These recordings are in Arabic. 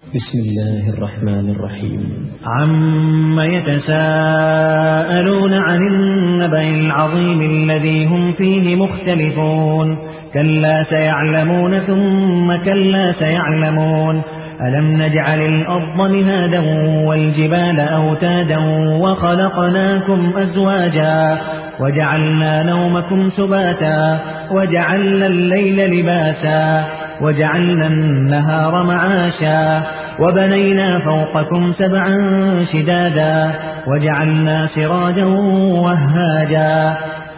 بسم الله الرحمن الرحيم. عم يتساءلون عن النبأ العظيم الذي هم فيه مختلفون كلا سيعلمون ثم كلا سيعلمون ألم نجعل الأرض مهادا والجبال أوتادا وخلقناكم أزواجا وجعلنا نومكم سباتا وجعلنا الليل لباسا وجعلنا النهار معاشا وبنينا فوقكم سبعا شدادا وجعلنا سراجا وهاجا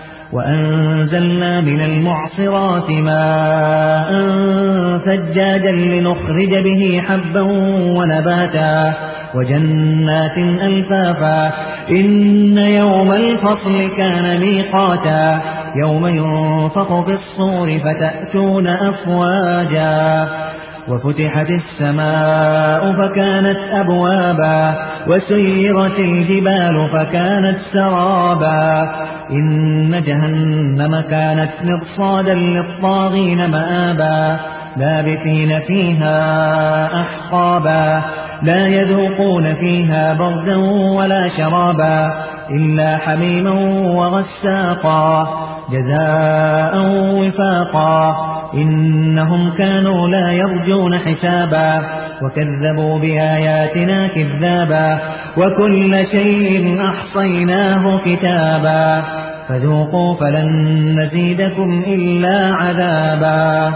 وأنزلنا من المعصرات ماء ثجاجا لنخرج به حبا ونباتا وجنات ألفافا إن يوم الفصل كان ميقاتا يوم ينفخ في الصور فتأتون أفواجا وفتحت السماء فكانت أبوابا وسيرت الجبال فكانت سرابا إن جهنم كانت مرصادا للطاغين مآبا لابثين فيها أحقابا لا يذوقون فيها بردا ولا شرابا إلا حميما وغساقا جزاء وفاقا إنهم كانوا لا يرجون حسابا وكذبوا بآياتنا كذابا وكل شيء أحصيناه كتابا فذوقوا فلن نزيدكم إلا عذابا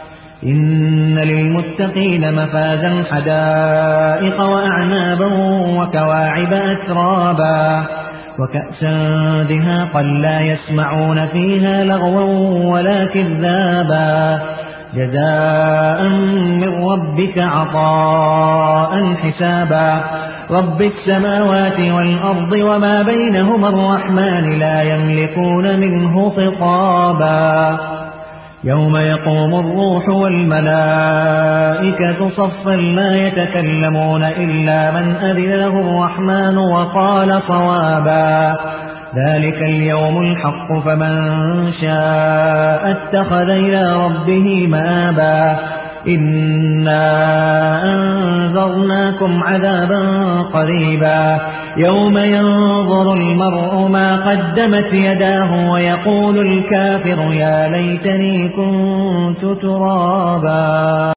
إن للمتقين مفازا حدائق وأعنابا وكواعب أترابا وكأسا دهاقا لا يسمعون فيها لغوا ولا كذابا جزاء من ربك عطاء حسابا رب السماوات والأرض وما بينهما الرحمن لا يملكون منه خطابا يوم يقوم الروح والملائكة صفا لا يتكلمون إلا من أذن له الرحمن وقال صوابا ذلك اليوم الحق فمن شاء اتخذ إلى ربه مآبا إنا أنذرناكم عذابا قريبا يوم ينظر المرء ما قدمت يداه ويقول الكافر يا ليتني كنت ترابا.